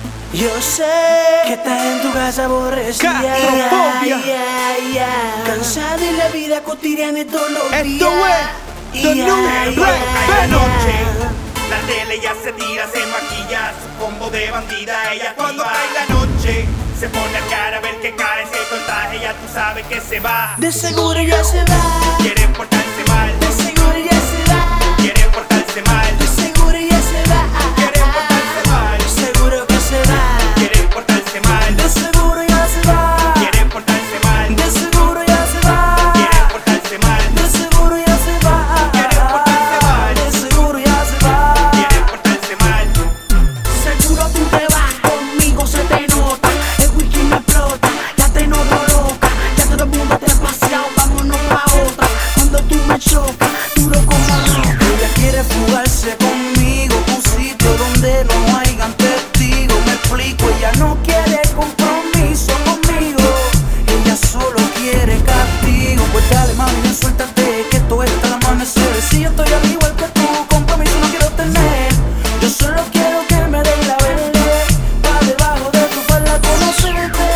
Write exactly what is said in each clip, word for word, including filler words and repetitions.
Yo sé que estás en tu casa aborrecida, Castrofobia. yeah, yeah. Cansada de la vida cotidiana de todos los días. Esto es The New Black Venom. La tele ya se tira, se maquilla, su combo de bandida. Ella cuando cae la noche se pone a cara a ver que cae, se contagia, ya tú sabes que se va. De seguro ya se va. Quiere portarse mal, De seguro ya se va. quiere portarse mal, De seguro ya se va. quiere portarse mal, Seguro que se va. quiere portarse mal, De seguro ya se va. quiere portarse mal, De seguro ya se va. quiere portarse mal, De seguro ya se va. quiere portarse mal, De seguro ya se va. quiere portarse mal. Seguro tú te vas, conmigo se te nota. El whisky me explota, ya te noto loca. Ya todo el mundo te ha paseado, vámonos pa' otra. Cuando tú me chocas, duro como loca. Ella quiere fugarse conmigo, un sitio donde no hayan testigos. Me explico, ella no quiere compromiso conmigo. Ella solo quiere castigo. Pues dale mami, suéltate que esto está al amanecer. Si yo estoy al igual que tú, compromiso no quiero tener. Yo solo quiero que me den la verde, pa' debajo de tu falda conocerte.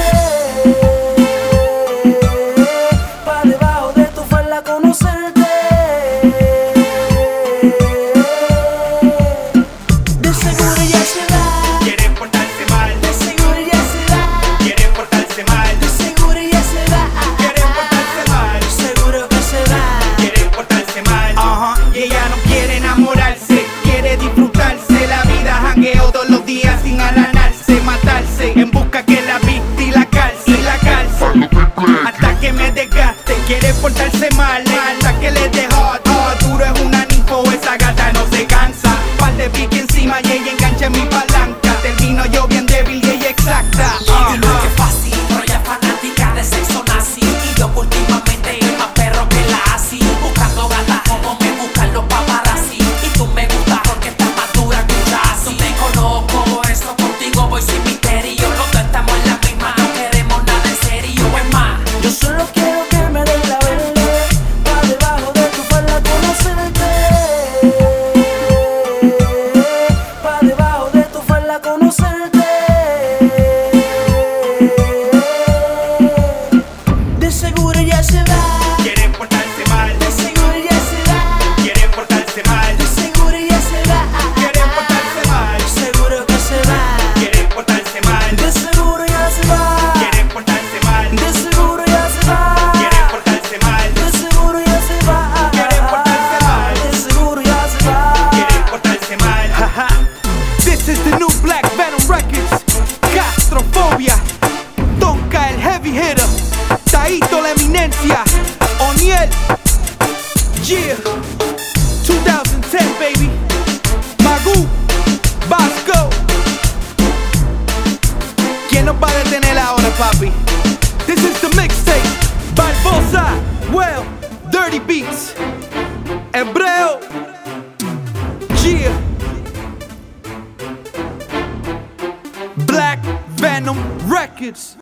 Pa' debajo de tu falda conocerte. De seguro ya se va. Quiere portarse mal, De seguro ya se va. quiere portarse mal, De seguro ya se va. quiere portarse mal, Seguro que se va. quiere portarse mal. Ajá. Y ella no quiere enamorarse, quiere disfrutarse la vida, jangueo todos los días sin alanarse, matarse en busca que la viste y la calce, y la calce hasta que me desgaste. Quiere portarse mal, hasta que le dejo todo duro. Es una ninfo, esa gata no se cansa. Par de pique encima y ella engancha en mi palanca. Termino yo bien débil y ella exacta. Y no es que fácil, pero ella es fanática de sexo nazi. Y yo últimamente es más perro que la así. Buscando gatas como me buscan los paparazzi. Y tú me gustas porque estás más dura que un chasis. No te conozco, por eso contigo voy sin misterio. Los dos estamos en la misma, no queremos nada en serio. Es más, Yo solo quiero que me den la verde, pa' debajo de tu falda conocerte. Pa' debajo de tu falda conocerte. De seguro ya se va. Quiere portarse mal, De seguro ya se va. quiere portarse mal, De seguro ya se va. quiere portarse mal, Seguro que se va. quiere portarse mal, De seguro ya se va. quiere portarse mal, De seguro ya se va. quiere portarse mal, De seguro ya se va. Quiere portarse mal. De seguro ya se va. quiere portarse mal. Haha. This is the New Black Venom Records. Castrofobia. Tonka el heavy hitter. Taito la eminencia. Oniel. Yeah. twenty ten baby. Magoo. Vasco. ¿Quién nos va a detener ahora, papi? This is the mixtape. Barbosa. Well. Dirty Beats. Hebreo. Yeah. Black Venom Records.